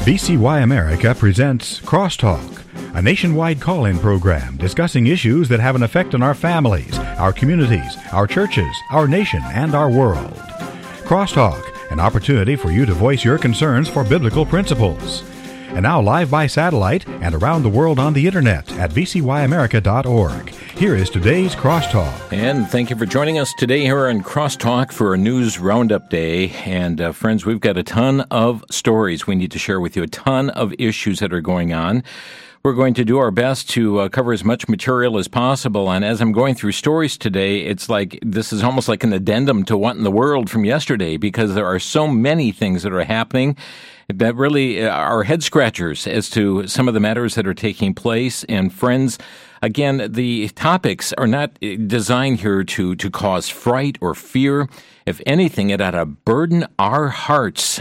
VCY America presents Crosstalk, a nationwide call-in program discussing issues that have an effect on our families, our communities, our churches, our nation, and our world. Crosstalk, an opportunity for you to voice your concerns for biblical principles. And now live by satellite and around the world on the internet at vcyamerica.org. Here is today's Crosstalk. And thank you for joining us today here on Crosstalk for a news roundup day. And friends, we've got a ton of stories we need to share with you, a ton of issues that are going on. We're going to do our best to cover as much material as possible. And as I'm going through stories today, it's like this is almost like an addendum to What in the World from yesterday, because there are so many things that are happening that really are head scratchers as to some of the matters that are taking place. And friends, again, the topics are not designed here to cause fright or fear. If anything, it ought to burden our hearts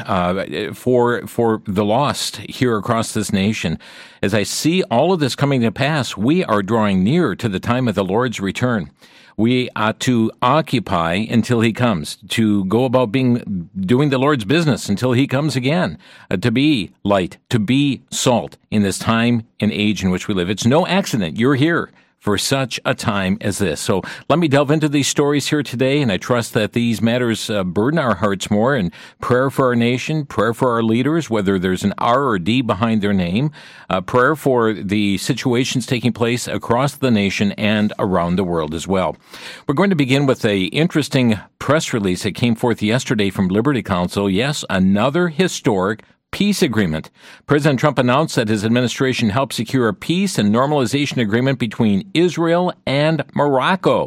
for the lost here across this nation. As I see all of this coming to pass, we are drawing near to the time of the Lord's return. We ought to occupy until He comes, to go about doing the Lord's business until He comes again, to be light, to be salt in this time and age in which we live. It's no accident you're here for such a time as this. So let me delve into these stories here today, and I trust that these matters burden our hearts more. And prayer for our nation, prayer for our leaders, whether there's an R or D behind their name, prayer for the situations taking place across the nation and around the world as well. We're going to begin with an interesting press release that came forth yesterday from Liberty Counsel. Yes, another historic peace agreement. President Trump announced that his administration helped secure a peace and normalization agreement between Israel and Morocco.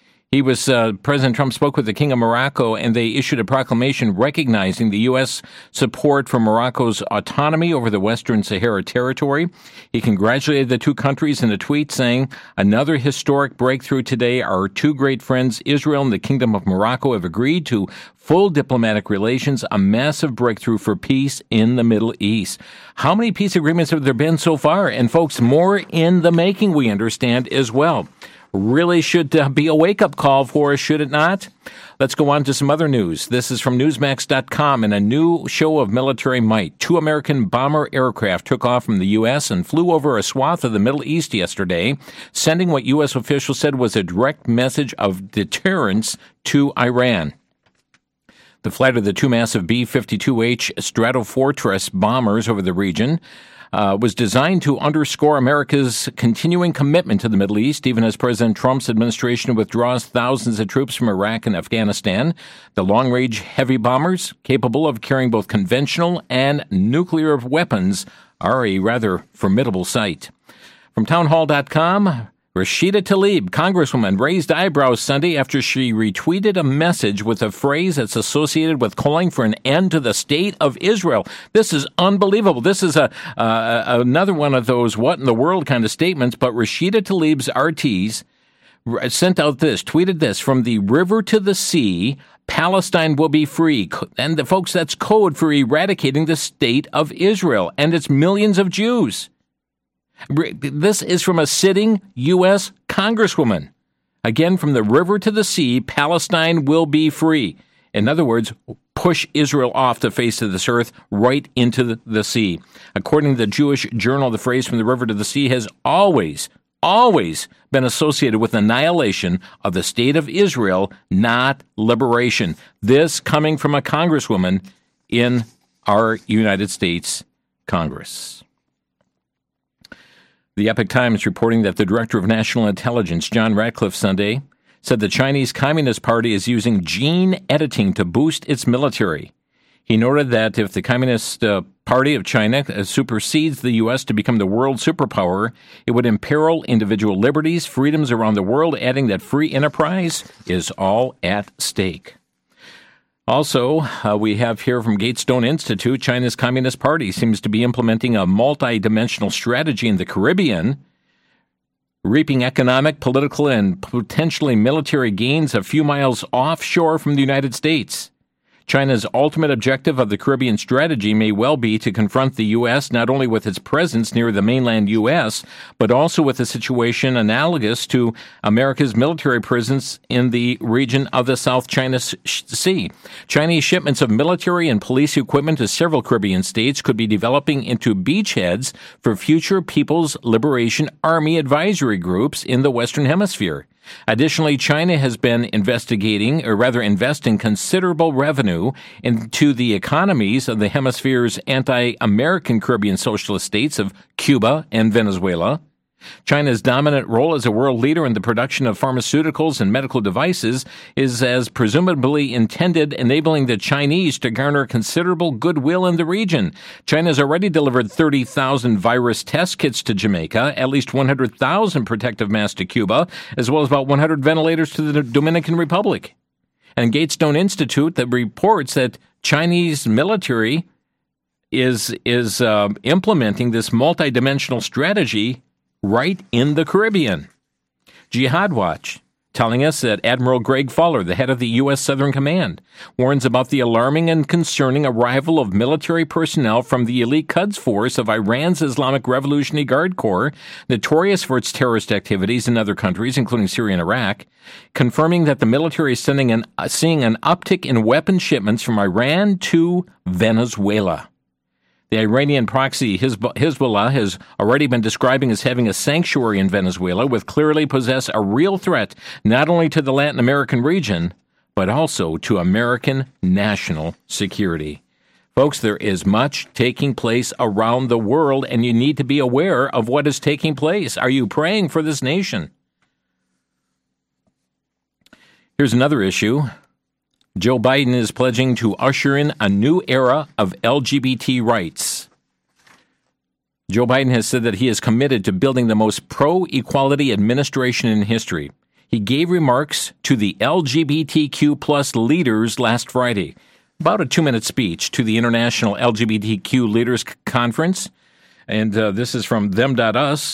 President Trump spoke with the King of Morocco, and they issued a proclamation recognizing the U.S. support for Morocco's autonomy over the Western Sahara territory. He congratulated the two countries in a tweet saying, "Another historic breakthrough today. Our two great friends, Israel and the Kingdom of Morocco, have agreed to full diplomatic relations, a massive breakthrough for peace in the Middle East." How many peace agreements have there been so far? And folks, more in the making, we understand as well. Really should be a wake-up call for us, should it not? Let's go on to some other news. This is from Newsmax.com. In a new show of military might, two American bomber aircraft took off from the U.S. and flew over a swath of the Middle East yesterday, sending what U.S. officials said was a direct message of deterrence to Iran. The flight of the two massive B-52H Stratofortress bombers over the region was designed to underscore America's continuing commitment to the Middle East, even as President Trump's administration withdraws thousands of troops from Iraq and Afghanistan. The long-range heavy bombers, capable of carrying both conventional and nuclear weapons, are a rather formidable sight. From townhall.com, Rashida Tlaib, Congresswoman, raised eyebrows Sunday after she retweeted a message with a phrase that's associated with calling for an end to the state of Israel. This is unbelievable. This is another one of those what in the world kind of statements, but Rashida Tlaib's RTs tweeted this, "From the river to the sea, Palestine will be free." And folks, that's code for eradicating the state of Israel and its millions of Jews. This is from a sitting U.S. Congresswoman. Again, from the river to the sea, Palestine will be free. In other words, push Israel off the face of this earth right into the sea. According to the Jewish Journal, the phrase "from the river to the sea" has always been associated with annihilation of the state of Israel, not liberation. This coming from a Congresswoman in our United States Congress. The Epoch Times reporting that the Director of National Intelligence, John Ratcliffe, Sunday said the Chinese Communist Party is using gene editing to boost its military. He noted that if the Communist Party of China supersedes the U.S. to become the world superpower, it would imperil individual liberties, freedoms around the world, adding that free enterprise is all at stake. Also, we have here from Gatestone Institute, China's Communist Party seems to be implementing a multi-dimensional strategy in the Caribbean, reaping economic, political, and potentially military gains a few miles offshore from the United States. China's ultimate objective of the Caribbean strategy may well be to confront the U.S. not only with its presence near the mainland U.S., but also with a situation analogous to America's military presence in the region of the South China Sea. Chinese shipments of military and police equipment to several Caribbean states could be developing into beachheads for future People's Liberation Army advisory groups in the Western Hemisphere. Additionally, China has been investing considerable revenue into the economies of the hemisphere's anti-American Caribbean socialist states of Cuba and Venezuela. China's dominant role as a world leader in the production of pharmaceuticals and medical devices is as presumably intended, enabling the Chinese to garner considerable goodwill in the region. China has already delivered 30,000 virus test kits to Jamaica, at least 100,000 protective masks to Cuba, as well as about 100 ventilators to the Dominican Republic. And Gatestone Institute that reports that Chinese military is implementing this multidimensional strategy right in the Caribbean. Jihad Watch telling us that Admiral Greg Fuller, the head of the U.S. Southern Command, warns about the alarming and concerning arrival of military personnel from the elite Quds Force of Iran's Islamic Revolutionary Guard Corps, notorious for its terrorist activities in other countries, including Syria and Iraq, confirming that the military is seeing an uptick in weapon shipments from Iran to Venezuela. The Iranian proxy Hezbollah has already been describing as having a sanctuary in Venezuela, which clearly possess a real threat not only to the Latin American region, but also to American national security. Folks, there is much taking place around the world, and you need to be aware of what is taking place. Are you praying for this nation? Here's another issue. Joe Biden is pledging to usher in a new era of LGBT rights. Joe Biden has said that he is committed to building the most pro-equality administration in history. He gave remarks to the LGBTQ plus leaders last Friday, about a 2-minute speech to the International LGBTQ Leaders Conference. And this is from them.us.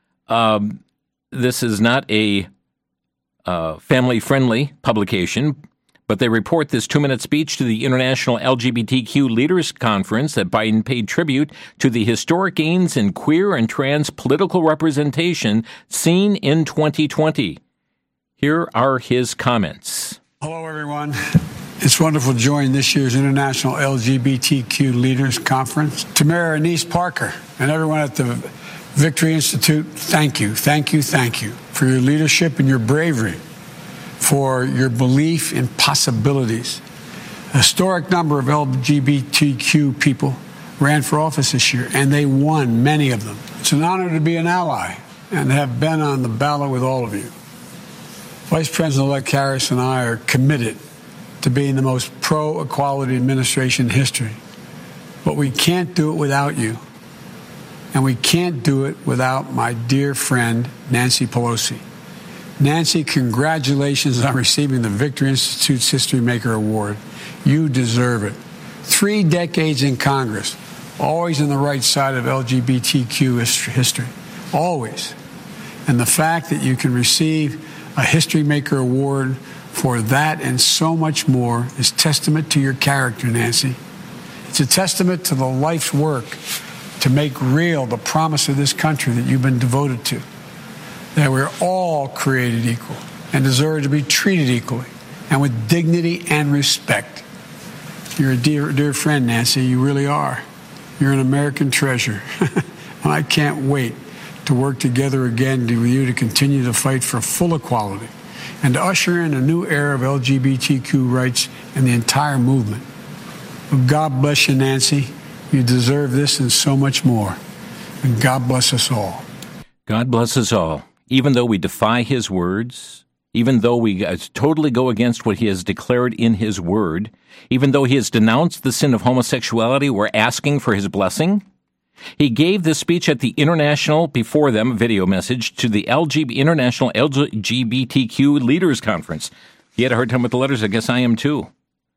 This is not a family-friendly publication, but they report this 2-minute speech to the International LGBTQ Leaders Conference that Biden paid tribute to the historic gains in queer and trans political representation seen in 2020. Here are his comments. Hello, everyone. It's wonderful to join this year's International LGBTQ Leaders Conference. To Mayor Annise Parker and everyone at the Victory Institute, thank you for your leadership and your bravery, for your belief in possibilities. A historic number of LGBTQ people ran for office this year, and they won, many of them. It's an honor to be an ally and have been on the ballot with all of you. Vice President-elect Harris and I are committed to being the most pro-equality administration in history. But we can't do it without you. And we can't do it without my dear friend, Nancy Pelosi. Nancy, congratulations on receiving the Victory Institute's History Maker Award. You deserve it. 3 decades in Congress, always on the right side of LGBTQ history, always. And the fact that you can receive a History Maker Award for that and so much more is testament to your character, Nancy. It's a testament to the life's work to make real the promise of this country that you've been devoted to, that we're all created equal and deserve to be treated equally and with dignity and respect. You're a dear friend, Nancy. You really are. You're an American treasure. And I can't wait to work together again with you to continue to fight for full equality and to usher in a new era of LGBTQ rights and the entire movement. Well, God bless you, Nancy. You deserve this and so much more. And God bless us all. God bless us all. Even though we defy his words, even though we totally go against what he has declared in his word, even though he has denounced the sin of homosexuality, we're asking for his blessing. He gave this speech at the International, before them, video message to the International LGBTQ Leaders Conference. He had a hard time with the letters. I guess I am too.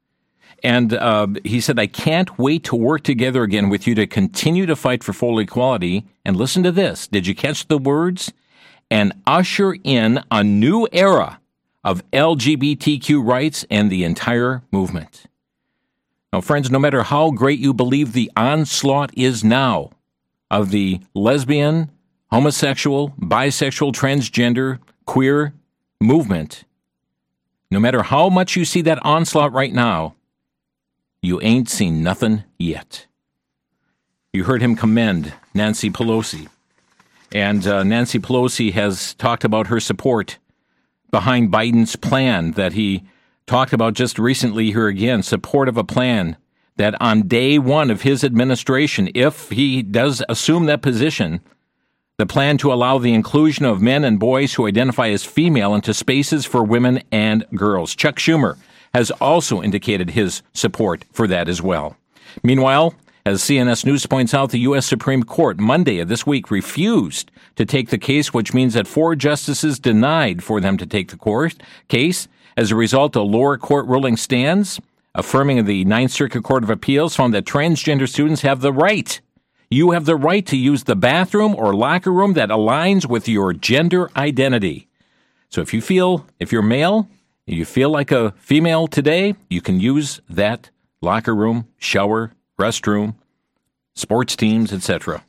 And he said, I can't wait to work together again with you to continue to fight for full equality. And listen to this. Did you catch the words? And usher in a new era of LGBTQ rights and the entire movement. Now, friends, no matter how great you believe the onslaught is now of the lesbian, homosexual, bisexual, transgender, queer movement, no matter how much you see that onslaught right now, you ain't seen nothing yet. You heard him commend Nancy Pelosi. And Nancy Pelosi has talked about her support behind Biden's plan that he talked about just recently here again, support of a plan that on day one of his administration, if he does assume that position, the plan to allow the inclusion of men and boys who identify as female into spaces for women and girls. Chuck Schumer has also indicated his support for that as well. Meanwhile, as CNS News points out, the U.S. Supreme Court Monday of this week refused to take the case, which means that 4 justices denied for them to take the case. As a result, a lower court ruling stands, affirming the Ninth Circuit Court of Appeals found that transgender students have the right. You have the right to use the bathroom or locker room that aligns with your gender identity. So if you're male, you feel like a female today, you can use that locker room, shower, restroom, sports teams, etc.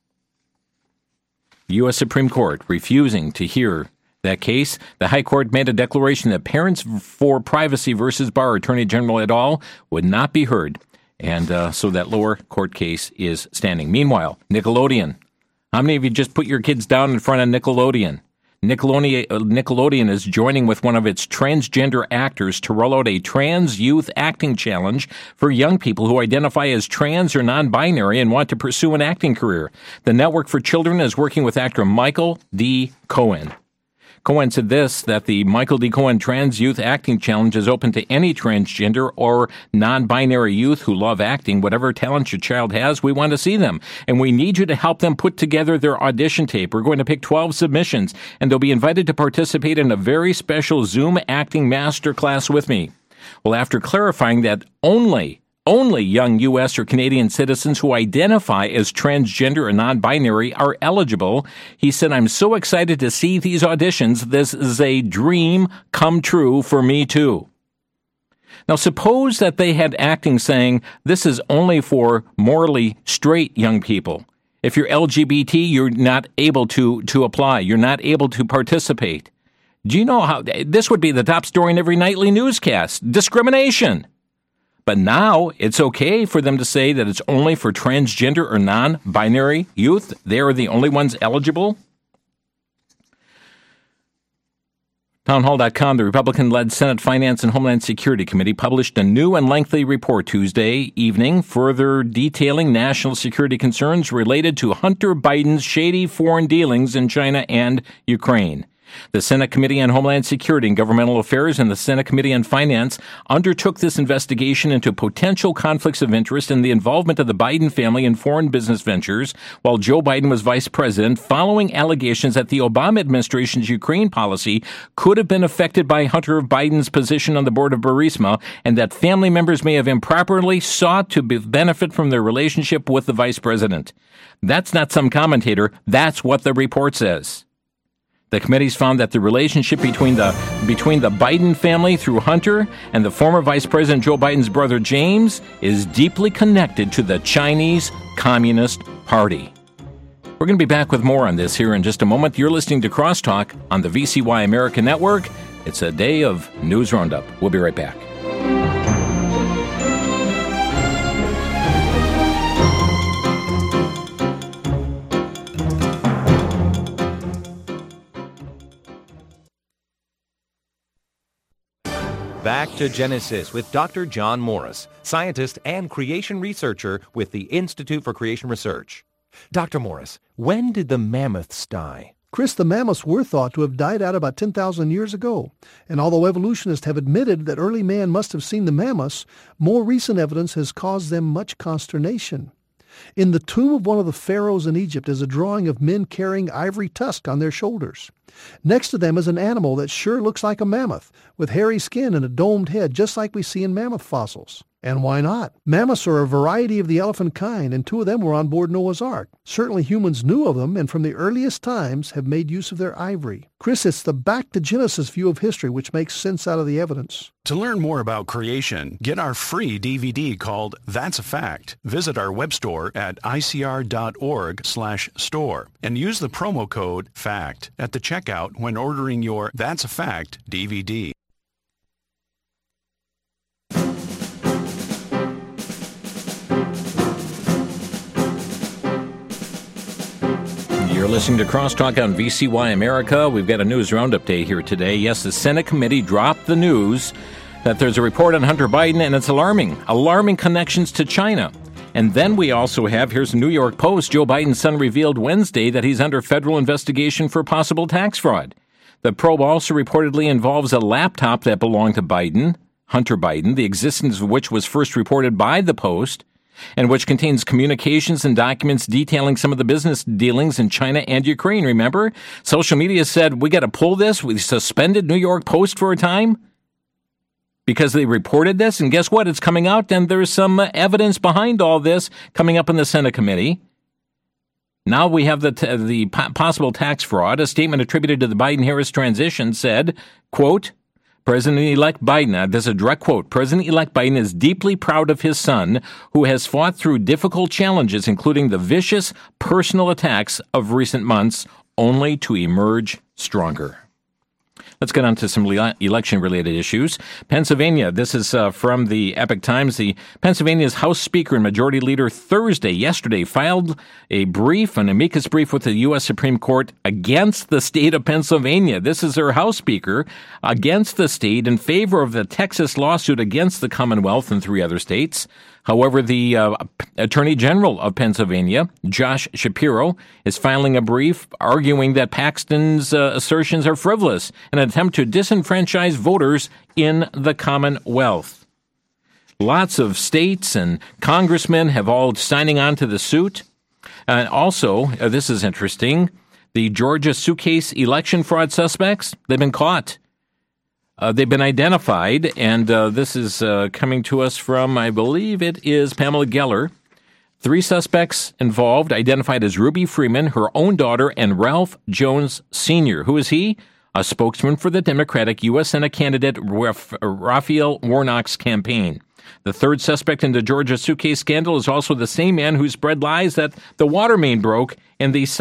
The U.S. Supreme Court refusing to hear that case. The High Court made a declaration that Parents for Privacy versus Barr Attorney General et al. Would not be heard. And so that lower court case is standing. Meanwhile, Nickelodeon. How many of you just put your kids down in front of Nickelodeon? Nickelodeon is joining with one of its transgender actors to roll out a trans youth acting challenge for young people who identify as trans or non-binary and want to pursue an acting career. The Network for Children is working with actor Michael D. Cohen. Cohen said that the Michael D. Cohen Trans Youth Acting Challenge is open to any transgender or non-binary youth who love acting. Whatever talent your child has, we want to see them. And we need you to help them put together their audition tape. We're going to pick 12 submissions, and they'll be invited to participate in a very special Zoom acting masterclass with me. Well, after clarifying that only young U.S. or Canadian citizens who identify as transgender or non-binary are eligible, he said, I'm so excited to see these auditions. This is a dream come true for me, too. Now, suppose that they had acting saying this is only for morally straight young people. If you're LGBT, you're not able to apply. You're not able to participate. Do you know how this would be the top story in every nightly newscast? Discrimination. But now it's okay for them to say that it's only for transgender or non-binary youth. They are the only ones eligible. Townhall.com, the Republican-led Senate Finance and Homeland Security Committee published a new and lengthy report Tuesday evening, further detailing national security concerns related to Hunter Biden's shady foreign dealings in China and Ukraine. The Senate Committee on Homeland Security and Governmental Affairs and the Senate Committee on Finance undertook this investigation into potential conflicts of interest in the involvement of the Biden family in foreign business ventures while Joe Biden was vice president, following allegations that the Obama administration's Ukraine policy could have been affected by Hunter Biden's position on the board of Burisma, and that family members may have improperly sought to benefit from their relationship with the vice president. That's not some commentator. That's what the report says. The committees found that the relationship between the Biden family through Hunter and the former Vice President Joe Biden's brother James is deeply connected to the Chinese Communist Party. We're going to be back with more on this here in just a moment. You're listening to Crosstalk on the VCY America Network. It's a day of news roundup. We'll be right back. Back to Genesis with Dr. John Morris, scientist and creation researcher with the Institute for Creation Research. Dr. Morris, when did the mammoths die? Chris, the mammoths were thought to have died out about 10,000 years ago. And although evolutionists have admitted that early man must have seen the mammoths, more recent evidence has caused them much consternation. In the tomb of one of the pharaohs in Egypt is a drawing of men carrying ivory tusk on their shoulders. Next to them is an animal that sure looks like a mammoth, with hairy skin and a domed head, just like we see in mammoth fossils. And why not? Mammoths are a variety of the elephant kind, and 2 of them were on board Noah's Ark. Certainly humans knew of them, and from the earliest times have made use of their ivory. Chris, it's the back to Genesis view of history which makes sense out of the evidence. To learn more about creation, get our free DVD called That's a Fact. Visit our web store at icr.org/store and use the promo code FACT at the checkout when ordering your That's a Fact DVD. You're listening to Crosstalk on VCY America. We've got a news roundup day here today. Yes, the Senate committee dropped the news that there's a report on Hunter Biden, and it's alarming connections to China. And then we also have, here's the New York Post, Joe Biden's son revealed Wednesday that he's under federal investigation for possible tax fraud. The probe also reportedly involves a laptop that belonged to Biden, Hunter Biden, the existence of which was first reported by the Post, and which contains communications and documents detailing some of the business dealings in China and Ukraine. Remember? Social media said, we got to pull this. We suspended New York Post for a time because they reported this. And guess what? It's coming out, and there's some evidence behind all this coming up in the Senate committee. Now we have the possible tax fraud. A statement attributed to the Biden-Harris transition said, quote, President-elect Biden, this is a direct quote, President-elect Biden is deeply proud of his son, who has fought through difficult challenges, including the vicious personal attacks of recent months, only to emerge stronger. Let's get on to some election-related issues. Pennsylvania, this is from the Epoch Times. The Pennsylvania's House Speaker and Majority Leader yesterday, filed an amicus brief with the U.S. Supreme Court against the state of Pennsylvania. This is their House Speaker against the state in favor of the Texas lawsuit against the Commonwealth and 3 other states. However, the Attorney General of Pennsylvania, Josh Shapiro, is filing a brief arguing that Paxton's assertions are frivolous, an attempt to disenfranchise voters in the Commonwealth. Lots of states and congressmen have all signing on to the suit. And also, this is interesting, the Georgia suitcase election fraud suspects, they've been caught. They've been identified, and this is coming to us from, I believe it is Pamela Geller. 3 suspects involved, identified as Ruby Freeman, her own daughter, and Ralph Jones Sr. Who is he? A spokesman for the Democratic U.S. Senate candidate Raphael Warnock's campaign. The 3rd suspect in the Georgia suitcase scandal is also the same man who spread lies that the water main broke in the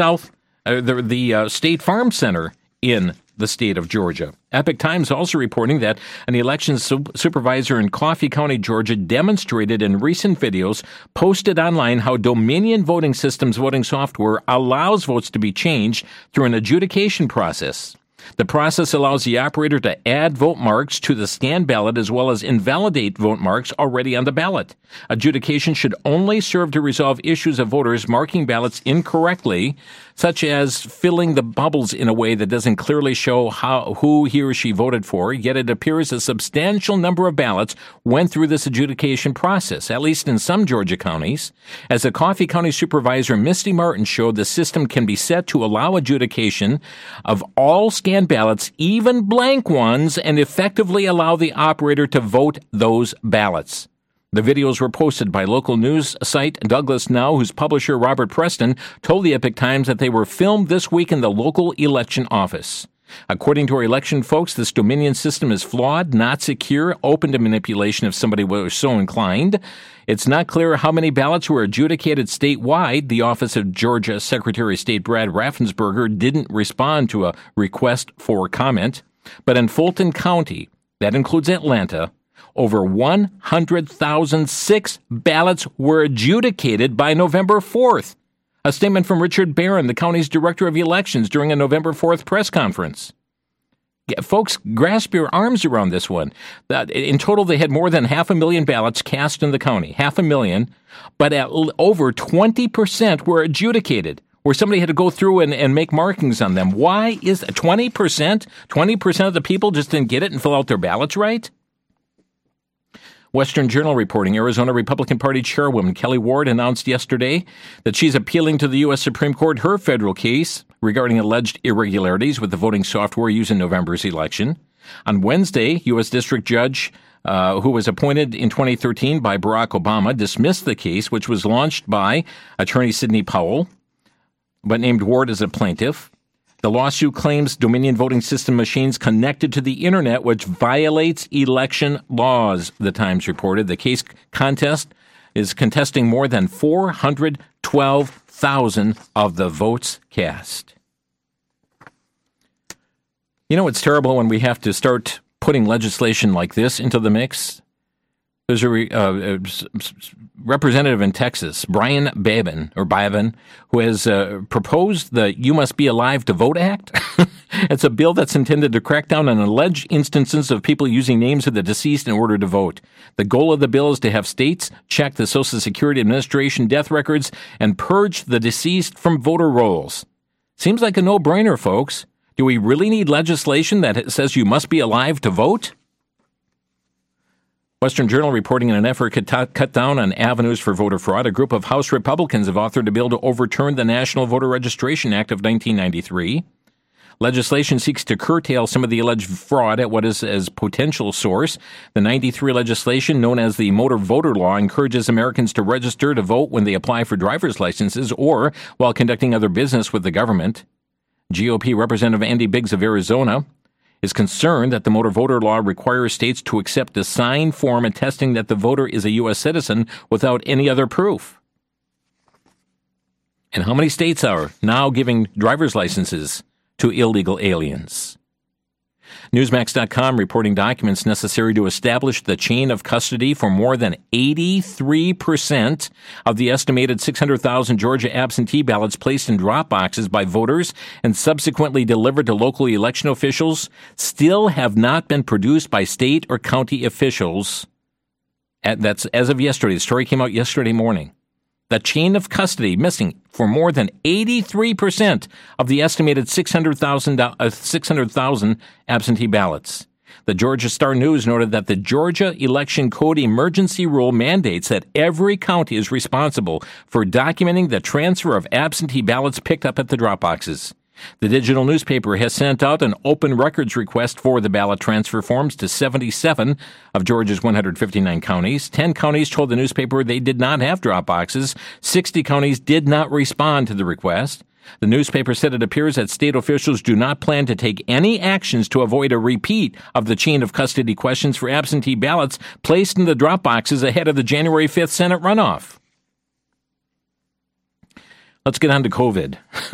State Farm Center in the state of Georgia. Epoch Times also reporting that an elections supervisor in Coffee County, Georgia, demonstrated in recent videos posted online how Dominion Voting Systems voting software allows votes to be changed through an adjudication process. The process allows the operator to add vote marks to the scanned ballot as well as invalidate vote marks already on the ballot. Adjudication should only serve to resolve issues of voters marking ballots incorrectly, such as filling the bubbles in a way that doesn't clearly show who he or she voted for, yet it appears a substantial number of ballots went through this adjudication process, at least in some Georgia counties. As the Coffee County Supervisor Misty Martin showed, the system can be set to allow adjudication of all scanned ballots, even blank ones, and effectively allow the operator to vote those ballots. The videos were posted by local news site Douglas Now, whose publisher Robert Preston told the Epoch Times that they were filmed this week in the local election office. According to our election folks, this Dominion system is flawed, not secure, open to manipulation if somebody was so inclined. It's not clear how many ballots were adjudicated statewide. The Office of Georgia Secretary of State Brad Raffensperger didn't respond to a request for comment. But in Fulton County, that includes Atlanta, over 100,006 ballots were adjudicated by November 4th. A statement from Richard Barron, the county's director of elections, during a November 4th press conference. Folks, grasp your arms around this one. In total, they had more than 500,000 ballots cast in the county, 500,000, but at over 20% were adjudicated, where somebody had to go through and make markings on them. Why is that? 20%? 20% of the people just didn't get it and fill out their ballots right? Western Journal reporting Arizona Republican Party Chairwoman Kelly Ward announced yesterday that she's appealing to the U.S. Supreme Court her federal case regarding alleged irregularities with the voting software used in November's election. On Wednesday, U.S. District Judge who was appointed in 2013 by Barack Obama, dismissed the case, which was launched by attorney Sidney Powell, but named Ward as a plaintiff. The lawsuit claims Dominion voting system machines connected to the Internet, which violates election laws, the Times reported. The case is contesting more than 412,000 of the votes cast. You know, it's terrible when we have to start putting legislation like this into the mix. There's a representative in Texas, Brian Babin, who has proposed the You Must Be Alive to Vote Act. It's a bill that's intended to crack down on alleged instances of people using names of the deceased in order to vote. The goal of the bill is to have states check the Social Security Administration death records and purge the deceased from voter rolls. Seems like a no-brainer, folks. Do we really need legislation that says you must be alive to vote? Western Journal reporting in an effort to cut down on avenues for voter fraud, a group of House Republicans have authored a bill to overturn the National Voter Registration Act of 1993. Legislation seeks to curtail some of the alleged fraud at what is as potential source. The 93 legislation, known as the Motor Voter Law, encourages Americans to register to vote when they apply for driver's licenses or while conducting other business with the government. GOP Representative Andy Biggs of Arizona is concerned that the motor voter law requires states to accept a signed form attesting that the voter is a U.S. citizen without any other proof. And how many states are now giving driver's licenses to illegal aliens? Newsmax.com reporting documents necessary to establish the chain of custody for more than 83% of the estimated 600,000 Georgia absentee ballots placed in drop boxes by voters and subsequently delivered to local election officials still have not been produced by state or county officials. That's as of yesterday. The story came out yesterday morning. The chain of custody missing for more than 83% of the estimated 600,000 absentee ballots. The Georgia Star News noted that the Georgia Election Code emergency rule mandates that every county is responsible for documenting the transfer of absentee ballots picked up at the drop boxes. The digital newspaper has sent out an open records request for the ballot transfer forms to 77 of Georgia's 159 counties. 10 counties told the newspaper they did not have drop boxes. 60 counties did not respond to the request. The newspaper said it appears that state officials do not plan to take any actions to avoid a repeat of the chain of custody questions for absentee ballots placed in the drop boxes ahead of the January 5th Senate runoff. Let's get on to COVID.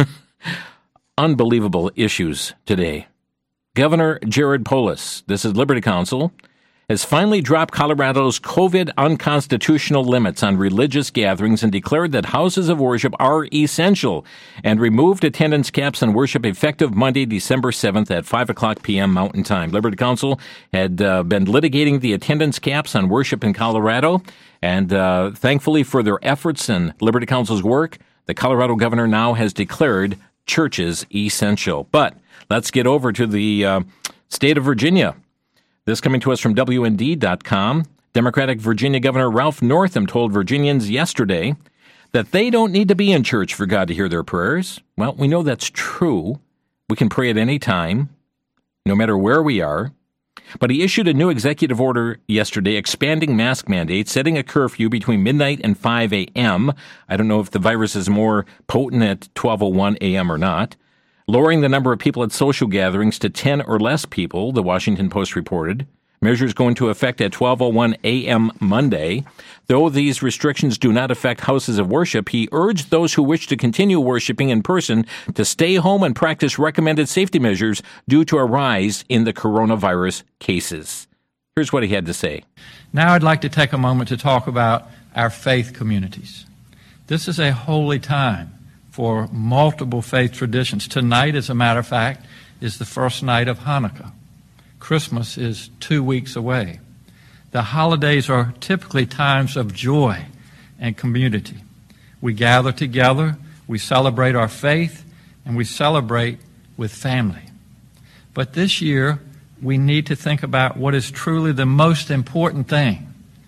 Unbelievable issues today. Governor Jared Polis, this is Liberty Counsel, has finally dropped Colorado's COVID unconstitutional limits on religious gatherings and declared that houses of worship are essential and removed attendance caps on worship effective Monday, December 7th at 5 o'clock p.m. Mountain Time. Liberty Counsel had been litigating the attendance caps on worship in Colorado, and thankfully for their efforts and Liberty Counsel's work, the Colorado governor now has declared churches essential. But let's get over to the state of Virginia. This coming to us from WND.com. Democratic Virginia Governor Ralph Northam told Virginians yesterday that they don't need to be in church for God to hear their prayers. Well, we know that's true. We can pray at any time, no matter where we are. But he issued a new executive order yesterday expanding mask mandates, setting a curfew between midnight and 5 a.m. I don't know if the virus is more potent at 12:01 a.m. or not. Lowering the number of people at social gatherings to 10 or less people, the Washington Post reported. Measures go into effect at 12:01 a.m. Monday. Though these restrictions do not affect houses of worship, he urged those who wish to continue worshiping in person to stay home and practice recommended safety measures due to a rise in the coronavirus cases. Here's what he had to say. Now I'd like to take a moment to talk about our faith communities. This is a holy time for multiple faith traditions. Tonight, as a matter of fact, is the first night of Hanukkah. Christmas is 2 weeks away. The holidays are typically times of joy and community. We gather together, we celebrate our faith, and we celebrate with family. But this year, we need to think about what is truly the most important thing.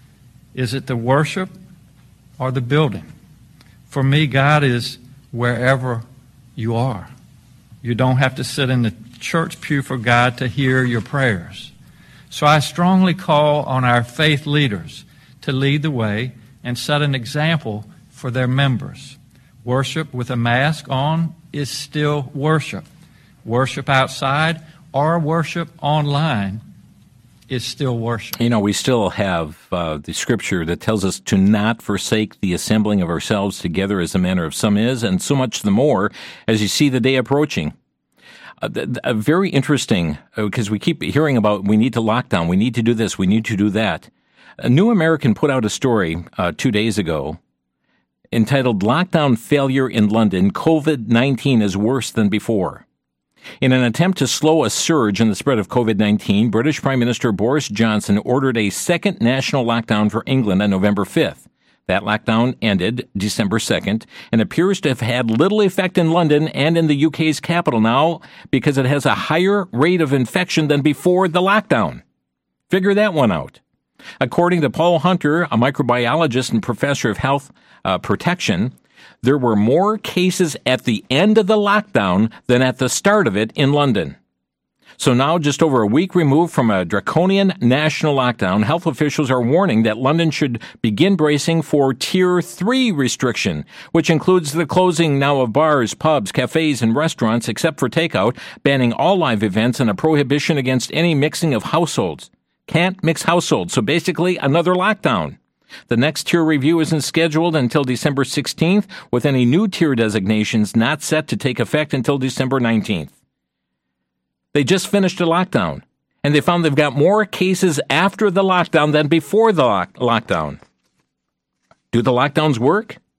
Is it the worship or the building? For me, God is wherever you are. You don't have to sit in the church pew for God to hear your prayers. So I strongly call on our faith leaders to lead the way and set an example for their members. Worship with a mask on is still worship. Worship outside or worship online is still worship. You know, we still have the scripture that tells us to not forsake the assembling of ourselves together as the manner of some is, and so much the more as you see the day approaching. Very interesting, because we keep hearing about we need to lock down, we need to do this, we need to do that. A New American put out a story 2 days ago entitled Lockdown Failure in London, COVID-19 is worse than before. In an attempt to slow a surge in the spread of COVID-19, British Prime Minister Boris Johnson ordered a second national lockdown for England on November 5th. That lockdown ended December 2nd and appears to have had little effect in London and in the UK's capital now because it has a higher rate of infection than before the lockdown. Figure that one out. According to Paul Hunter, a microbiologist and professor of health protection, there were more cases at the end of the lockdown than at the start of it in London. So now, just over a week removed from a draconian national lockdown, health officials are warning that London should begin bracing for Tier 3 restriction, which includes the closing now of bars, pubs, cafes, and restaurants except for takeout, banning all live events, and a prohibition against any mixing of households. Can't mix households, so basically another lockdown. The next tier review isn't scheduled until December 16th, with any new tier designations not set to take effect until December 19th. They just finished a lockdown, and they found they've got more cases after the lockdown than before the lockdown. Do the lockdowns work?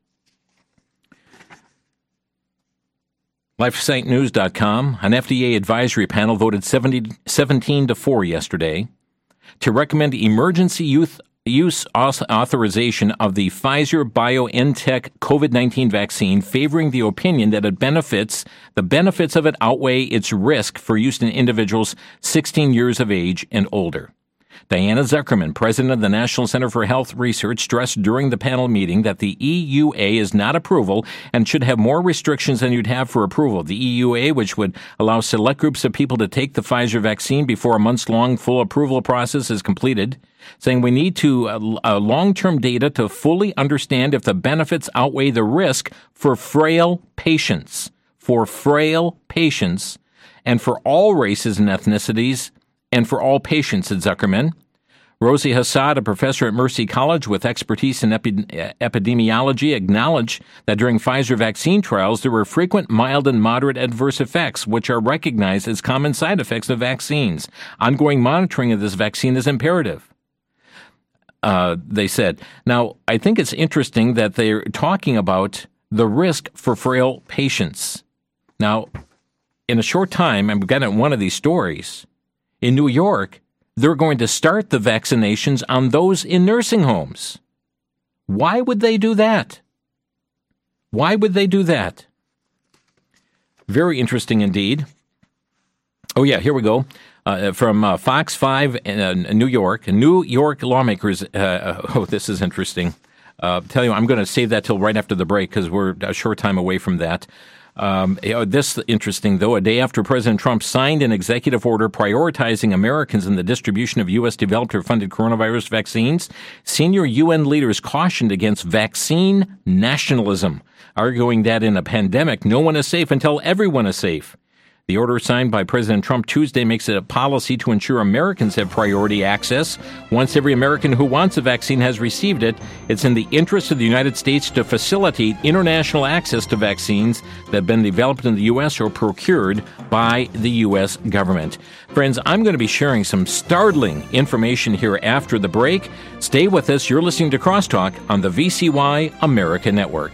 LifeSiteNews.com, an FDA advisory panel voted 17-4 yesterday to recommend emergency use authorization of the Pfizer-BioNTech COVID-19 vaccine, favoring the opinion that the benefits of it outweigh its risk for use in individuals 16 years of age and older. Diana Zuckerman, president of the National Center for Health Research, stressed during the panel meeting that the EUA is not approval and should have more restrictions than you'd have for approval. The EUA, which would allow select groups of people to take the Pfizer vaccine before a months-long full approval process is completed, saying we need long-term data to fully understand if the benefits outweigh the risk for frail patients, and for all races and ethnicities, and for all patients, said Zuckerman. Rosie Hassad, a professor at Mercy College with expertise in epidemiology, acknowledged that during Pfizer vaccine trials, there were frequent mild and moderate adverse effects, which are recognized as common side effects of vaccines. Ongoing monitoring of this vaccine is imperative, they said. Now, I think it's interesting that they're talking about the risk for frail patients. Now, in a short time, and we've got one of these stories, in New York, they're going to start the vaccinations on those in nursing homes. Why would they do that? Why would they do that? Very interesting indeed. Oh, yeah, here we go. From Fox 5 in New York. New York lawmakers, this is interesting. Tell you, I'm going to save that till right after the break because we're a short time away from that. This is interesting, though. A day after President Trump signed an executive order prioritizing Americans in the distribution of U.S. developed or funded coronavirus vaccines, senior UN leaders cautioned against vaccine nationalism, arguing that in a pandemic, no one is safe until everyone is safe. The order signed by President Trump Tuesday makes it a policy to ensure Americans have priority access. Once every American who wants a vaccine has received it, it's in the interest of the United States to facilitate international access to vaccines that have been developed in the U.S. or procured by the U.S. government. Friends, I'm going to be sharing some startling information here after the break. Stay with us. You're listening to Crosstalk on the VCY America Network.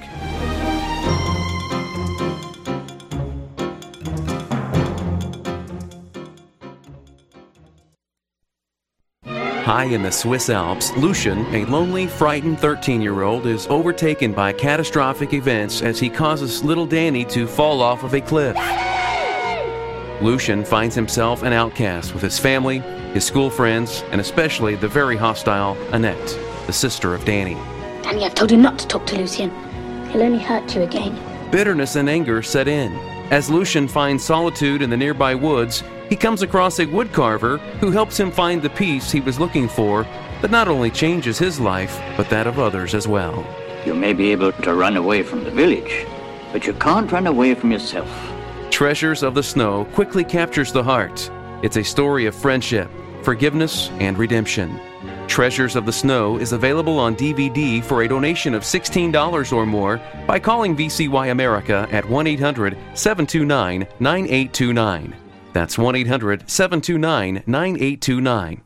High in the Swiss Alps, Lucian, a lonely, frightened 13-year-old, is overtaken by catastrophic events as he causes little Danny to fall off of a cliff. Lucian finds himself an outcast with his family, his school friends, and especially the very hostile Annette, the sister of Danny. Danny, I've told you not to talk to Lucian. He'll only hurt you again. Bitterness and anger set in. As Lucian finds solitude in the nearby woods, he comes across a woodcarver who helps him find the peace he was looking for that not only changes his life, but that of others as well. You may be able to run away from the village, but you can't run away from yourself. Treasures of the Snow quickly captures the heart. It's a story of friendship, forgiveness, and redemption. Treasures of the Snow is available on DVD for a donation of $16 or more by calling VCY America at 1-800-729-9829. That's 1-800-729-9829.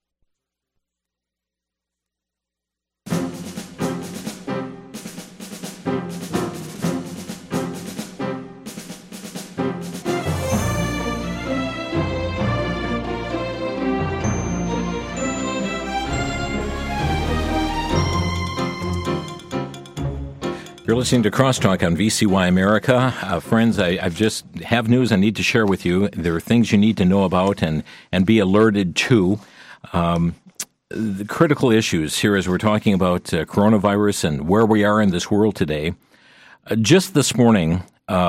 You're listening to Crosstalk on VCY America. Friends, I just have news I need to share with you. There are things you need to know about and be alerted to. The critical issues here as we're talking about coronavirus and where we are in this world today. Just this morning,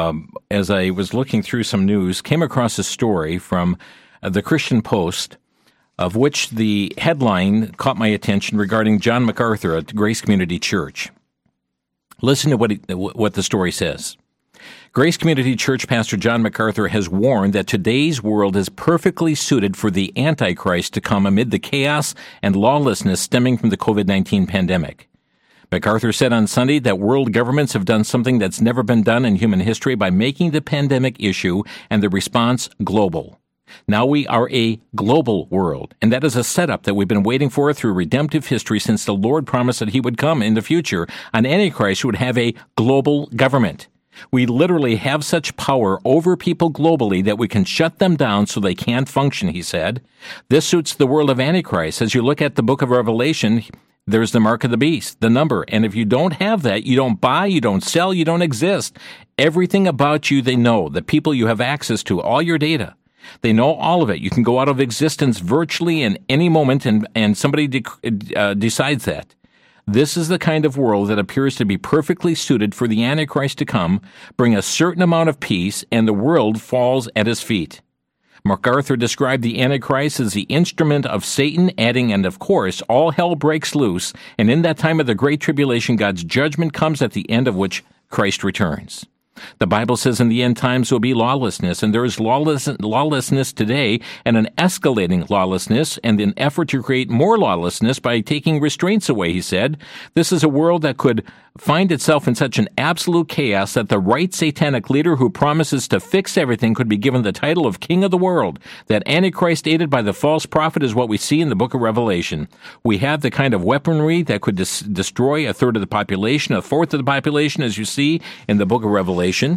as I was looking through some news, came across a story from the Christian Post, of which the headline caught my attention regarding John MacArthur at Grace Community Church. Listen to what the story says. Grace Community Church Pastor John MacArthur has warned that today's world is perfectly suited for the Antichrist to come amid the chaos and lawlessness stemming from the COVID-19 pandemic. MacArthur said on Sunday that world governments have done something that's never been done in human history by making the pandemic issue and the response global. Now we are a global world, and that is a setup that we've been waiting for through redemptive history since the Lord promised that he would come in the future. An Antichrist would have a global government. We literally have such power over people globally that we can shut them down so they can't function, he said. This suits the world of Antichrist. As you look at the book of Revelation, there's the mark of the beast, the number. And if you don't have that, you don't buy, you don't sell, you don't exist. Everything about you they know, the people you have access to, all your data. They know all of it. You can go out of existence virtually in any moment, and somebody decides that. This is the kind of world that appears to be perfectly suited for the Antichrist to come, bring a certain amount of peace, and the world falls at his feet. MacArthur described the Antichrist as the instrument of Satan, adding, and of course, all hell breaks loose, and in that time of the Great Tribulation, God's judgment comes at the end of which Christ returns. The Bible says in the end times will be lawlessness, and there is lawlessness today, and an escalating lawlessness, and an effort to create more lawlessness by taking restraints away, he said. This is a world that could find itself in such an absolute chaos that the right satanic leader who promises to fix everything could be given the title of King of the World. That Antichrist aided by the false prophet is what we see in the book of Revelation. We have the kind of weaponry that could destroy a third of the population, a fourth of the population, as you see in the book of Revelation.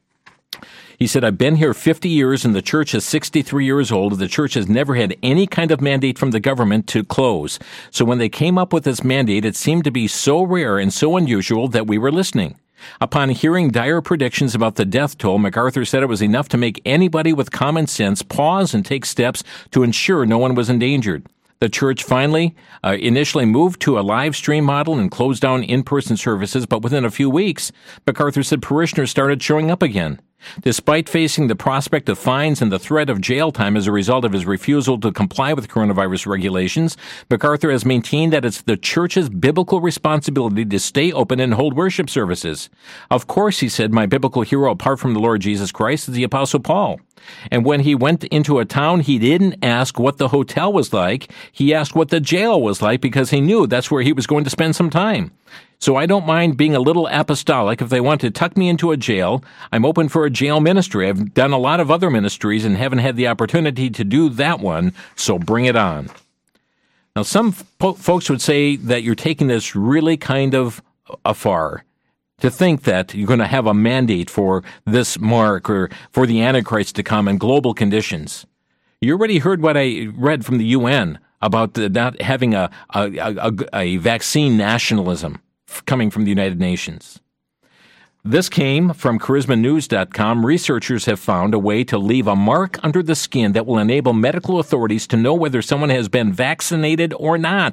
He said, I've been here 50 years and the church is 63 years old. The church has never had any kind of mandate from the government to close. So when they came up with this mandate, it seemed to be so rare and so unusual that we were listening. Upon hearing dire predictions about the death toll, MacArthur said it was enough to make anybody with common sense pause and take steps to ensure no one was endangered. The church finally initially moved to a live stream model and closed down in-person services, but within a few weeks, MacArthur said parishioners started showing up again. Despite facing the prospect of fines and the threat of jail time as a result of his refusal to comply with coronavirus regulations, MacArthur has maintained that it's the church's biblical responsibility to stay open and hold worship services. Of course, he said, my biblical hero apart from the Lord Jesus Christ is the Apostle Paul. And when he went into a town, he didn't ask what the hotel was like. He asked what the jail was like because he knew that's where he was going to spend some time. So I don't mind being a little apostolic. If they want to tuck me into a jail, I'm open for a jail ministry. I've done a lot of other ministries and haven't had the opportunity to do that one, so bring it on. Now, some folks would say that you're taking this really kind of afar, to think that you're going to have a mandate for this mark or for the Antichrist to come in global conditions. You already heard what I read from the UN about not having a vaccine nationalism coming from the United Nations. This came from charismanews.com. Researchers have found a way to leave a mark under the skin that will enable medical authorities to know whether someone has been vaccinated or not.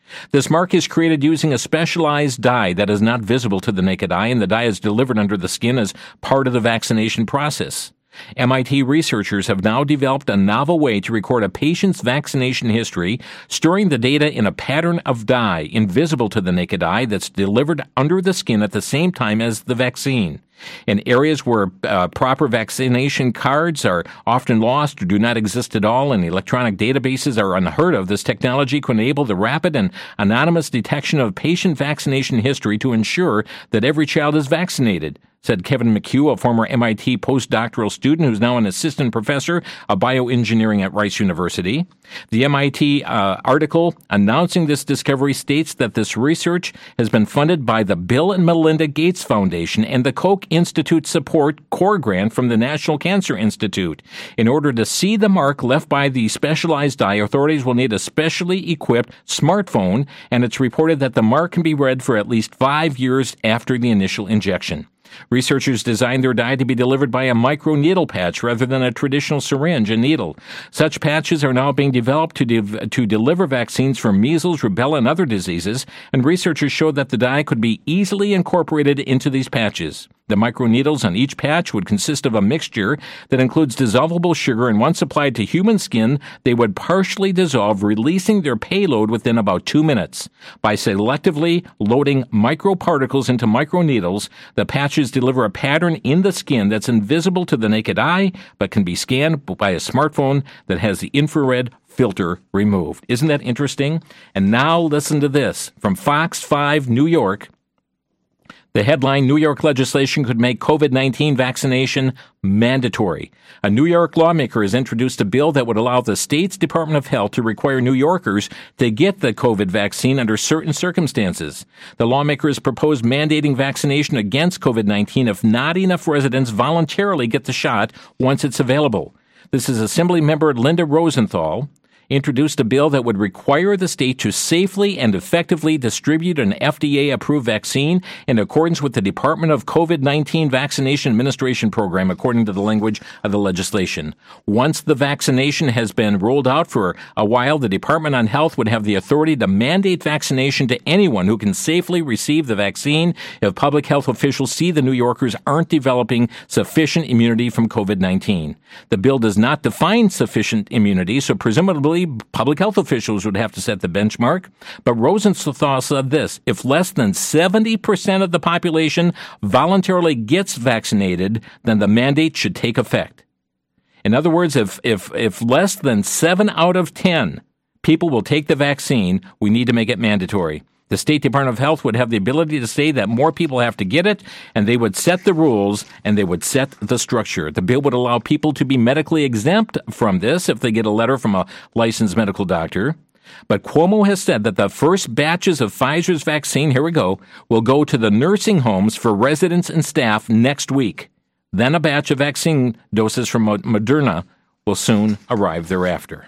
This mark is created using a specialized dye that is not visible to the naked eye, and the dye is delivered under the skin as part of the vaccination process. MIT researchers have now developed a novel way to record a patient's vaccination history, storing the data in a pattern of dye invisible to the naked eye that's delivered under the skin at the same time as the vaccine. In areas where proper vaccination cards are often lost or do not exist at all and electronic databases are unheard of, this technology can enable the rapid and anonymous detection of patient vaccination history to ensure that every child is vaccinated, said Kevin McHugh, a former MIT postdoctoral student who's now an assistant professor of bioengineering at Rice University. The MIT article announcing this discovery states that this research has been funded by the Bill and Melinda Gates Foundation and the Koch Institute Support Core Grant from the National Cancer Institute. In order to see the mark left by the specialized dye, authorities will need a specially equipped smartphone, and it's reported that the mark can be read for at least 5 years after the initial injection. Researchers designed their dye to be delivered by a microneedle patch rather than a traditional syringe and needle. Such patches are now being developed to deliver vaccines for measles, rubella, and other diseases, and researchers showed that the dye could be easily incorporated into these patches. The microneedles on each patch would consist of a mixture that includes dissolvable sugar, and once applied to human skin, they would partially dissolve, releasing their payload within about 2 minutes. By selectively loading microparticles into microneedles, the patches deliver a pattern in the skin that's invisible to the naked eye, but can be scanned by a smartphone that has the infrared filter removed. Isn't that interesting? And now listen to this. From Fox 5 New York, the headline, New York legislation could make COVID-19 vaccination mandatory. A New York lawmaker has introduced a bill that would allow the state's Department of Health to require New Yorkers to get the COVID vaccine under certain circumstances. The lawmaker has proposed mandating vaccination against COVID-19 if not enough residents voluntarily get the shot once it's available. This is Assembly member Linda Rosenthal introduced a bill that would require the state to safely and effectively distribute an FDA-approved vaccine in accordance with the Department of COVID-19 Vaccination Administration Program, according to the language of the legislation. Once the vaccination has been rolled out for a while, the Department on Health would have the authority to mandate vaccination to anyone who can safely receive the vaccine if public health officials see the New Yorkers aren't developing sufficient immunity from COVID-19. The bill does not define sufficient immunity, so presumably public health officials would have to set the benchmark. But Rosenthal said this: if less than 70% of the population voluntarily gets vaccinated, then the mandate should take effect. In other words, if less than 7 out of 10 people will take the vaccine, we need to make it mandatory. The State Department of Health would have the ability to say that more people have to get it, and they would set the rules and they would set the structure. The bill would allow people to be medically exempt from this if they get a letter from a licensed medical doctor. But Cuomo has said that the first batches of Pfizer's vaccine, here we go, will go to the nursing homes for residents and staff next week. Then a batch of vaccine doses from Moderna will soon arrive thereafter.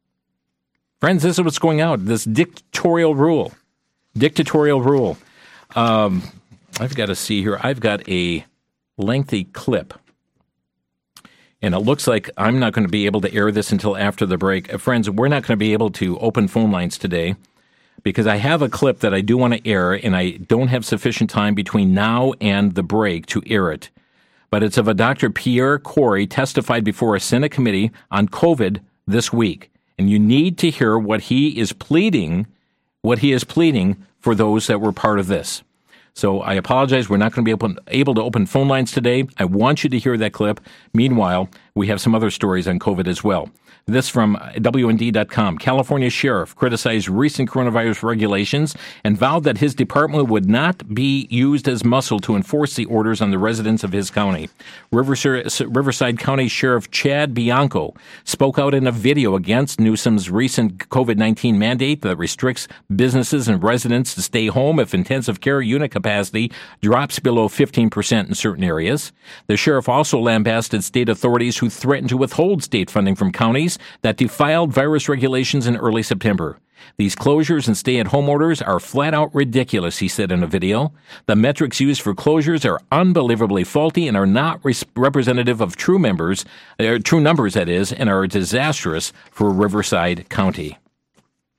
Friends, this is what's going out, this dictatorial rule. I've got to see here. I've got a lengthy clip, and it looks like I'm not going to be able to air this until after the break. Friends, we're not going to be able to open phone lines today because I have a clip that I do want to air, and I don't have sufficient time between now and the break to air it. But it's of a Dr. Pierre Kory testified before a Senate committee on COVID this week. And you need to hear what he is pleading for those that were part of this. So I apologize. We're not going to be able to open phone lines today. I want you to hear that clip. Meanwhile, we have some other stories on COVID as well. This from WND.com. California sheriff criticized recent coronavirus regulations and vowed that his department would not be used as muscle to enforce the orders on the residents of his county. Riverside County Sheriff Chad Bianco spoke out in a video against Newsom's recent COVID-19 mandate that restricts businesses and residents to stay home if intensive care unit capacity drops below 15% in certain areas. The sheriff also lambasted state authorities who threatened to withhold state funding from counties that defiled virus regulations in early September. These closures and stay-at-home orders are flat-out ridiculous, he said in a video. The metrics used for closures are unbelievably faulty and are not representative of true numbers, that is, and are disastrous for Riverside County.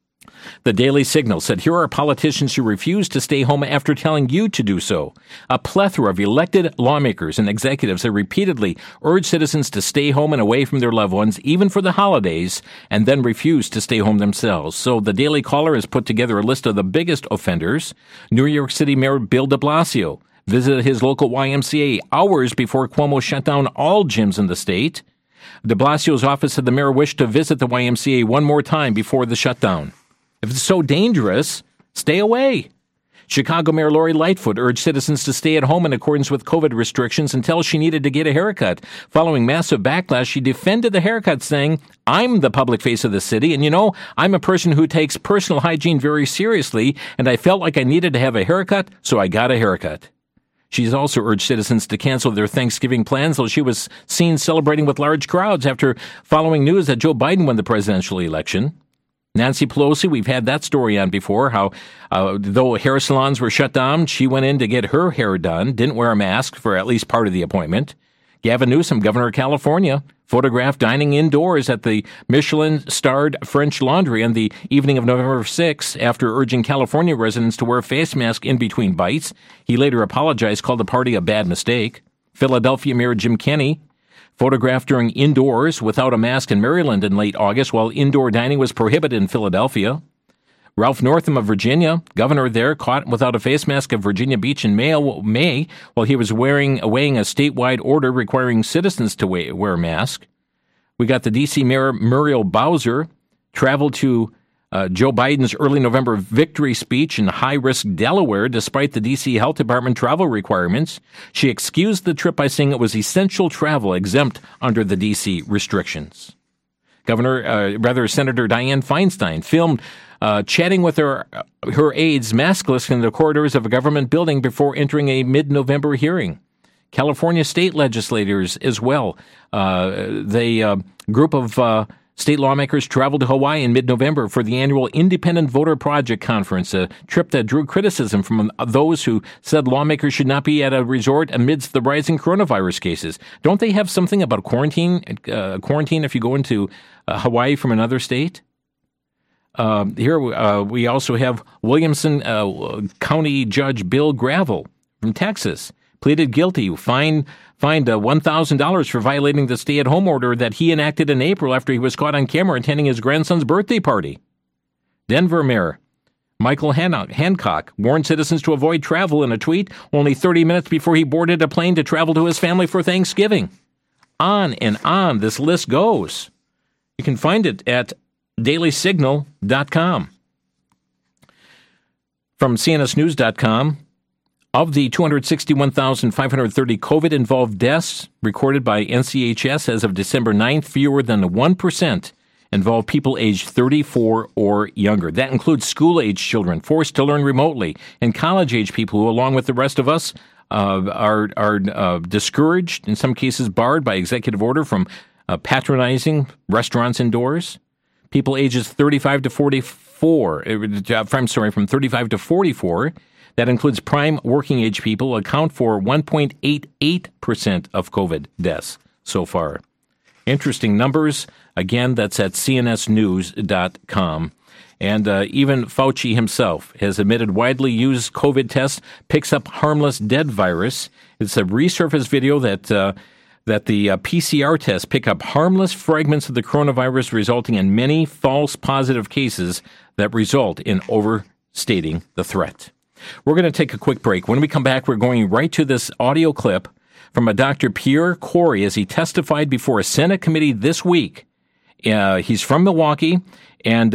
The Daily Signal said, here are politicians who refuse to stay home after telling you to do so. A plethora of elected lawmakers and executives have repeatedly urged citizens to stay home and away from their loved ones, even for the holidays, and then refuse to stay home themselves. So the Daily Caller has put together a list of the biggest offenders. New York City Mayor Bill de Blasio visited his local YMCA hours before Cuomo shut down all gyms in the state. De Blasio's office said the mayor wished to visit the YMCA one more time before the shutdown. If it's so dangerous, stay away. Chicago Mayor Lori Lightfoot urged citizens to stay at home in accordance with COVID restrictions until she needed to get a haircut. Following massive backlash, she defended the haircut, saying, I'm the public face of the city, and I'm a person who takes personal hygiene very seriously, and I felt like I needed to have a haircut, so I got a haircut. She's also urged citizens to cancel their Thanksgiving plans, though she was seen celebrating with large crowds after following news that Joe Biden won the presidential election. Nancy Pelosi, we've had that story on before, how though hair salons were shut down, she went in to get her hair done, didn't wear a mask for at least part of the appointment. Gavin Newsom, governor of California, photographed dining indoors at the Michelin-starred French Laundry on the evening of November 6 after urging California residents to wear a face mask in between bites. He later apologized, called the party a bad mistake. Philadelphia Mayor Jim Kenney photographed during indoors without a mask in Maryland in late August while indoor dining was prohibited in Philadelphia. Ralph Northam of Virginia, governor there, caught without a face mask at Virginia Beach in May while he was awaiting a statewide order requiring citizens to wear a mask. We got the D.C. Mayor Muriel Bowser traveled to Joe Biden's early November victory speech in high-risk Delaware despite the D.C. Health Department travel requirements. She excused the trip by saying it was essential travel exempt under the D.C. restrictions. Senator Dianne Feinstein filmed chatting with her aides maskless in the corridors of a government building before entering a mid-November hearing. California state legislators as well. The group of state lawmakers traveled to Hawaii in mid-November for the annual Independent Voter Project Conference, a trip that drew criticism from those who said lawmakers should not be at a resort amidst the rising coronavirus cases. Don't they have something about quarantine if you go into Hawaii from another state? Here we also have Williamson County Judge Bill Gravel from Texas pleaded guilty, fined $1,000 for violating the stay-at-home order that he enacted in April after he was caught on camera attending his grandson's birthday party. Denver Mayor Michael Hancock warned citizens to avoid travel in a tweet only 30 minutes before he boarded a plane to travel to his family for Thanksgiving. On and on this list goes. You can find it at dailysignal.com. From cnsnews.com, of the 261,530 COVID-involved deaths recorded by NCHS as of December 9th, fewer than 1% involve people aged 34 or younger. That includes school-age children forced to learn remotely and college-age people who, along with the rest of us, are discouraged, in some cases barred by executive order from patronizing restaurants indoors. People ages 35 to 44, from 35 to 44, that includes prime working age people, account for 1.88% of COVID deaths so far. Interesting numbers. Again, that's at cnsnews.com. And even Fauci himself has admitted widely used COVID test picks up harmless dead virus. It's a resurfaced video that the PCR tests pick up harmless fragments of the coronavirus, resulting in many false positive cases that result in overstating the threat. We're going to take a quick break. When we come back, we're going right to this audio clip from a Dr. Pierre Kory as he testified before a Senate committee this week. He's from Milwaukee and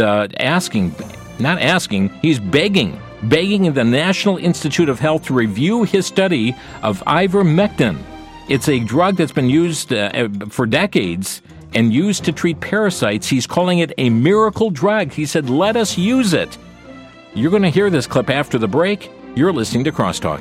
he's begging the National Institute of Health to review his study of ivermectin. It's a drug that's been used for decades and used to treat parasites. He's calling it a miracle drug. He said, let us use it. You're going to hear this clip after the break. You're listening to Crosstalk.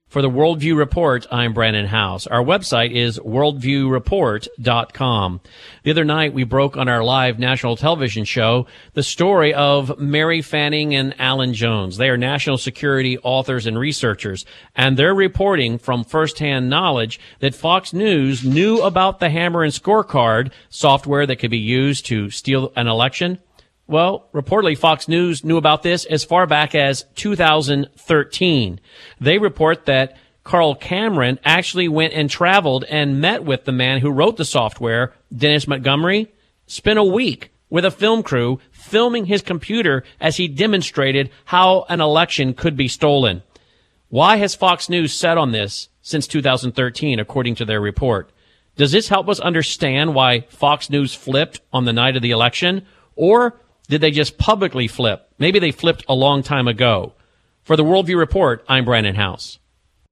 For the Worldview Report, I'm Brandon House. Our website is worldviewreport.com. The other night, we broke on our live national television show the story of Mary Fanning and Alan Jones. They are national security authors and researchers, and they're reporting from firsthand knowledge that Fox News knew about the Hammer and Scorecard software that could be used to steal an election. Well, reportedly, Fox News knew about this as far back as 2013. They report that Carl Cameron actually went and traveled and met with the man who wrote the software, Dennis Montgomery, spent a week with a film crew filming his computer as he demonstrated how an election could be stolen. Why has Fox News sat on this since 2013, according to their report? Does this help us understand why Fox News flipped on the night of the election? Or did they just publicly flip? Maybe they flipped a long time ago. For the Worldview Report, I'm Brandon House.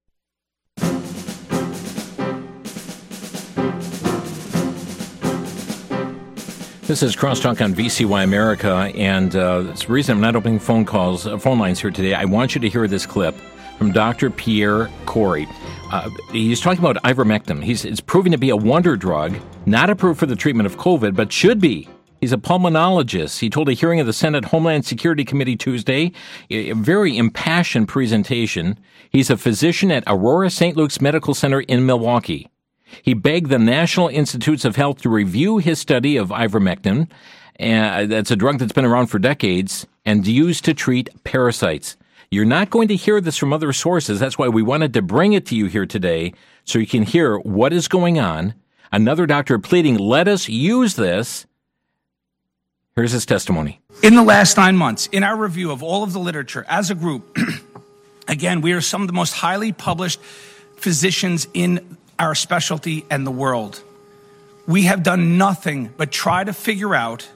This is Crosstalk on VCY America, and it's the reason I'm not opening phone lines here today. I want you to hear this clip from Dr. Pierre Kory. He's talking about ivermectin. It's proving to be a wonder drug, not approved for the treatment of COVID, but should be. He's a pulmonologist. He told a hearing of the Senate Homeland Security Committee Tuesday, a very impassioned presentation. He's a physician at Aurora St. Luke's Medical Center in Milwaukee. He begged the National Institutes of Health to review his study of ivermectin. That's a drug that's been around for decades and used to treat parasites. You're not going to hear this from other sources. That's why we wanted to bring it to you here today so you can hear what is going on. Another doctor pleading, let us use this. Here's his testimony. In the last 9 months, in our review of all of the literature as a group, again, we are some of the most highly published physicians in our specialty and the world. We have done nothing but try to figure out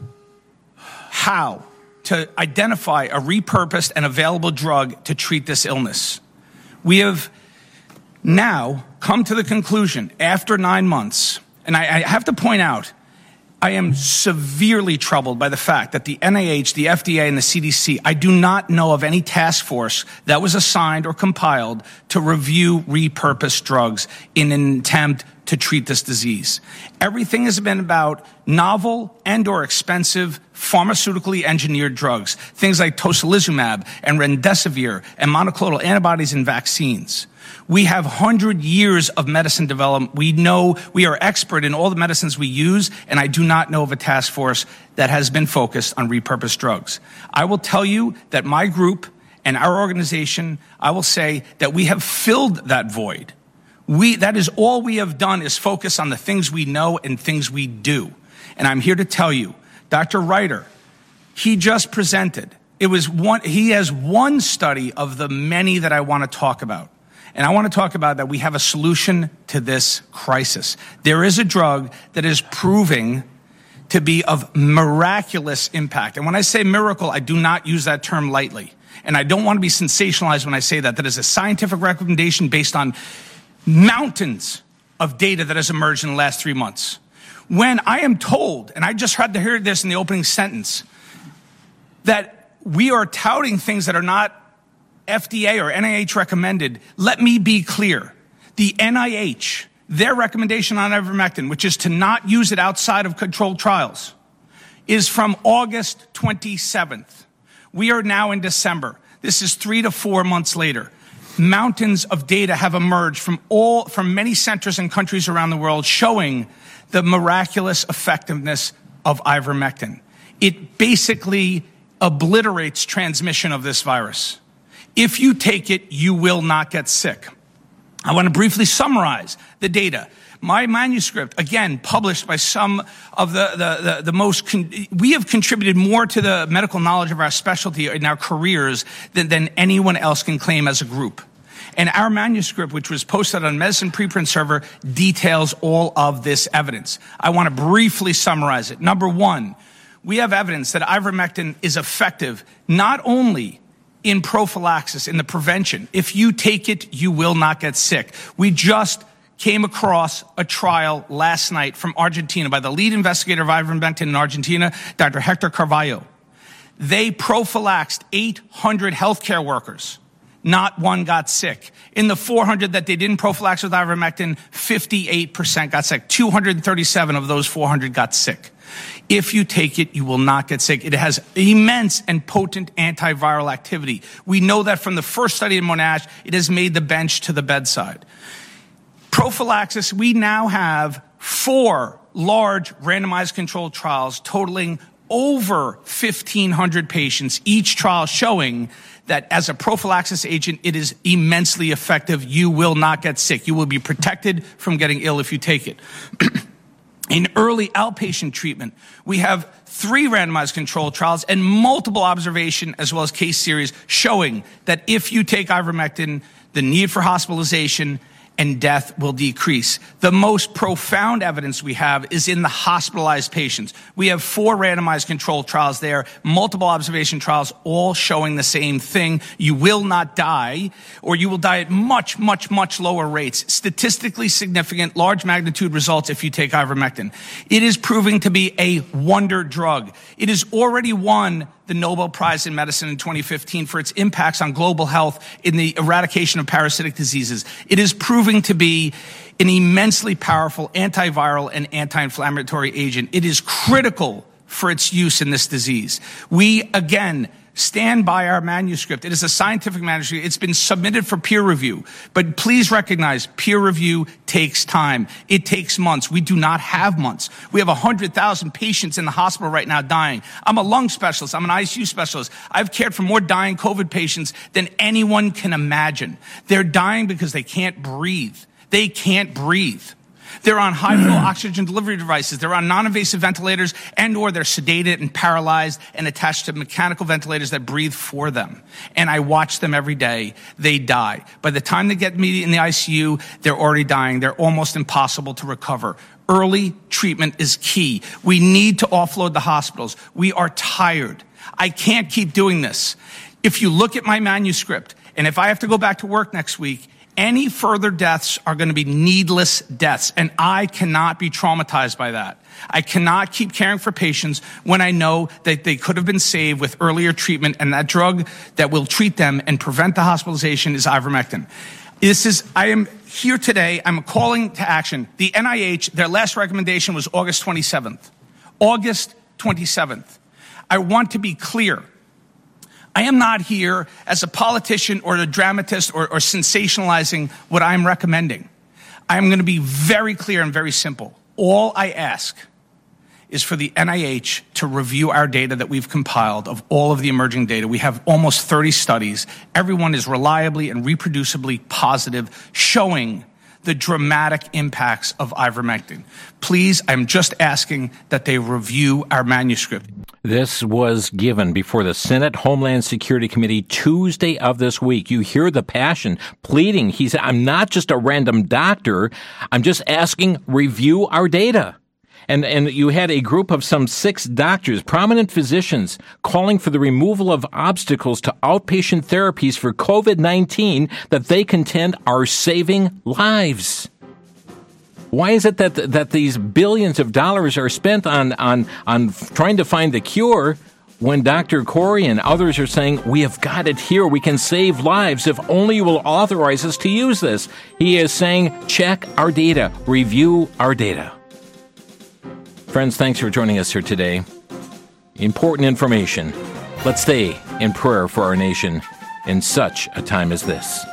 how to identify a repurposed and available drug to treat this illness. We have now come to the conclusion after 9 months, and I have to point out, I am severely troubled by the fact that the NIH, the FDA, and the CDC, I do not know of any task force that was assigned or compiled to review repurposed drugs in an attempt to treat this disease. Everything has been about novel and or expensive pharmaceutically engineered drugs, things like tocilizumab and remdesivir and monoclonal antibodies and vaccines. We have 100 years of medicine development. We know we are expert in all the medicines we use, and I do not know of a task force that has been focused on repurposed drugs. I will tell you that my group and our organization, I will say that we have filled that void. That is all we have done is focus on the things we know and things we do. And I'm here to tell you, Dr. Reiter, he just presented. He has one study of the many that I want to talk about. And I want to talk about that we have a solution to this crisis. There is a drug that is proving to be of miraculous impact. And when I say miracle, I do not use that term lightly. And I don't want to be sensationalized when I say that. That is a scientific recommendation based on mountains of data that has emerged in the last 3 months. When I am told, and I just had to hear this in the opening sentence, that we are touting things that are not FDA or NIH recommended, let me be clear. The NIH, their recommendation on ivermectin, which is to not use it outside of controlled trials, is from August 27th. We are now in December. This is 3 to 4 months later. Mountains of data have emerged from many centers and countries around the world showing the miraculous effectiveness of ivermectin. It basically obliterates transmission of this virus. If you take it, you will not get sick. I want to briefly summarize the data. My manuscript, again, published by some of the most, we have contributed more to the medical knowledge of our specialty in our careers than anyone else can claim as a group. And our manuscript, which was posted on Medicine Preprint Server, details all of this evidence. I want to briefly summarize it. Number one, we have evidence that ivermectin is effective not only in prophylaxis, in the prevention. If you take it, you will not get sick. We just came across a trial last night from Argentina by the lead investigator of ivermectin in Argentina, Dr. Hector Carvalho. They prophylaxed 800 healthcare workers. not one got sick. In the 400 that they didn't prophylax with ivermectin, 58% got sick. 237 of those 400 got sick. If you take it, you will not get sick. It has immense and potent antiviral activity. We know that from the first study in Monash, it has made the bench to the bedside. Prophylaxis, we now have 4 large randomized controlled trials totaling over 1,500 patients, each trial showing that as a prophylaxis agent, it is immensely effective. You will not get sick. You will be protected from getting ill if you take it. In early outpatient treatment, we have 3 randomized controlled trials and multiple observation as well as case series showing that if you take ivermectin, the need for hospitalization and death will decrease. The most profound evidence we have is in the hospitalized patients. We have 4 randomized controlled trials there, multiple observation trials, all showing the same thing. You will not die, or you will die at much, much, much lower rates. Statistically significant, large magnitude results if you take ivermectin. It is proving to be a wonder drug. It has already won the Nobel Prize in Medicine in 2015 for its impacts on global health in the eradication of parasitic diseases. It is proving to be an immensely powerful antiviral and anti-inflammatory agent. It is critical for its use in this disease. We, again, stand by our manuscript. It is a scientific manuscript. It's been submitted for peer review. But please recognize peer review takes time. It takes months. We do not have months. We have 100,000 patients in the hospital right now dying. I'm a lung specialist. I'm an ICU specialist. I've cared for more dying COVID patients than anyone can imagine. They're dying because they can't breathe. They can't breathe. They're on high-flow oxygen delivery devices. They're on non-invasive ventilators or they're sedated and paralyzed and attached to mechanical ventilators that breathe for them. And I watch them every day. They die. By the time they get me in the ICU, they're already dying. They're almost impossible to recover. Early treatment is key. We need to offload the hospitals. We are tired. I can't keep doing this. If you look at my manuscript, and if I have to go back to work next week, any further deaths are going to be needless deaths, and I cannot be traumatized by that. I cannot keep caring for patients when I know that they could have been saved with earlier treatment, and that drug that will treat them and prevent the hospitalization is ivermectin. I am here today. I'm calling to action. The NIH, their last recommendation was August 27th. August 27th. I want to be clear. I am not here as a politician or a dramatist or sensationalizing what I'm recommending. I'm going to be very clear and very simple. All I ask is for the NIH to review our data that we've compiled of all of the emerging data. We have almost 30 studies. Everyone is reliably and reproducibly positive, showing the dramatic impacts of ivermectin. Please, I'm just asking that they review our manuscript. This was given before the Senate Homeland Security Committee Tuesday of this week. You hear the passion pleading. He said, I'm not just a random doctor. I'm just asking, review our data. And you had a group of some 6 doctors, prominent physicians, calling for the removal of obstacles to outpatient therapies for COVID-19 that they contend are saving lives. Why is it that these billions of dollars are spent on trying to find the cure when Dr. Corey and others are saying, we have got it here, we can save lives if only you will authorize us to use this? He is saying, check our data, review our data. Friends, thanks for joining us here today. Important information. Let's stay in prayer for our nation in such a time as this.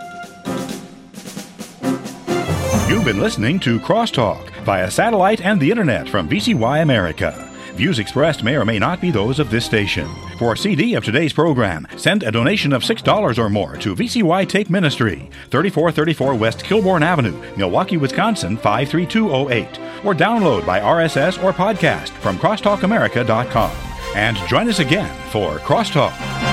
You've been listening to Crosstalk via satellite and the internet from VCY America. Views expressed may or may not be those of this station. For a CD of today's program, send a donation of $6 or more to VCY Tape Ministry, 3434 West Kilbourne Avenue, Milwaukee, Wisconsin, 53208. Or download by RSS or podcast from crosstalkamerica.com. And join us again for Crosstalk.